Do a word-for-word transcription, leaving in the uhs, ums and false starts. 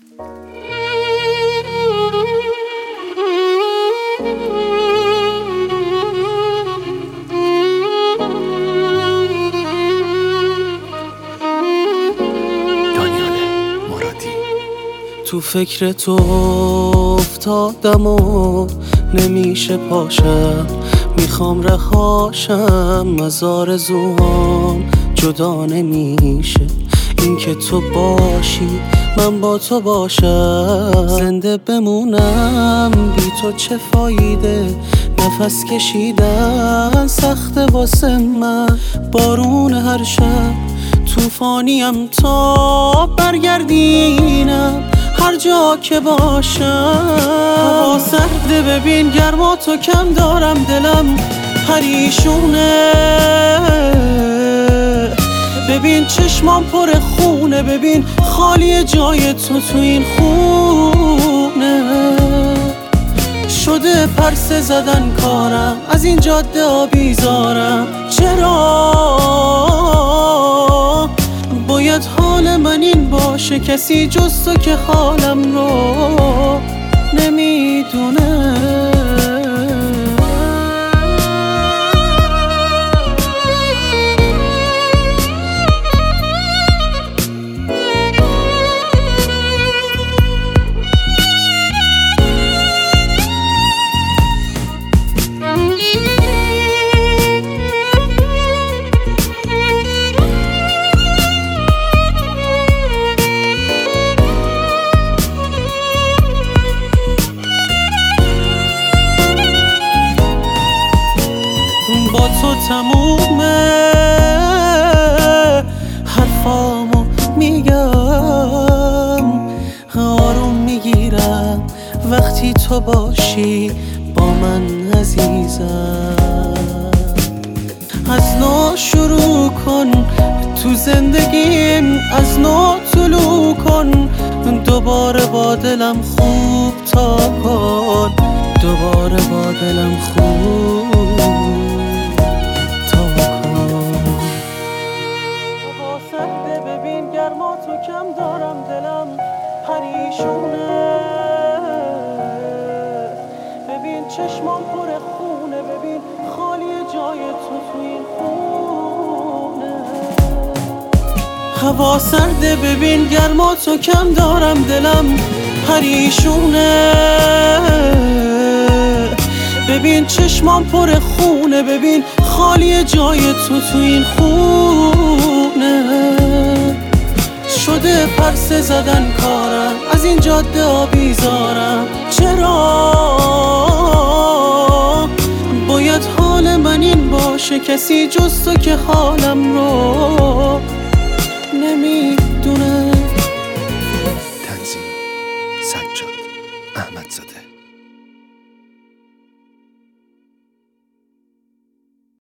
تو فکر تو افتادم و نمیشه پاشم، میخوام رهاشم از آرزوهام، جدا نمیشه این که تو باشی من با تو باشم. زنده بمونم بی تو چه فایده، نفس کشیدن سخته واسه من، بارون هر شب توفانیم تا برگردینم هر جا که باشم. هوا سرده ببین گرما تو کم دارم، دلم پریشونه ببین چشمام پر خونه، ببین خالی جای تو تو این خونه. شده پرسه زدن کارم، از این جاده آبیزارم، چرا باید حال من این باشه؟ کسی جز تو که حالم رو نمیدونه. با تو تمومه حرفامو میگم، آروم میگیرم وقتی تو باشی با من عزیزم. از نو شروع کن تو زندگیم، از نو طلوع کن، دوباره با دلم خوب تا کن، دوباره با دلم خوب گرما تو کم دارم، دلم پریشونه ببین چشمام پر خونه، ببین خالی جای تو تو این خونه. هوا سرده ببین گرما تو کم دارم، دلم پریشونه ببین چشمام پر خونه، ببین خالی جای تو تو این خونه. شده پرسه زدن کارم، از این جاده آبیزارم، چرا باید حال من این باشه؟ کسی جز تو که حالم رو نمیدونه. تنظیم سجاد احمدزاده.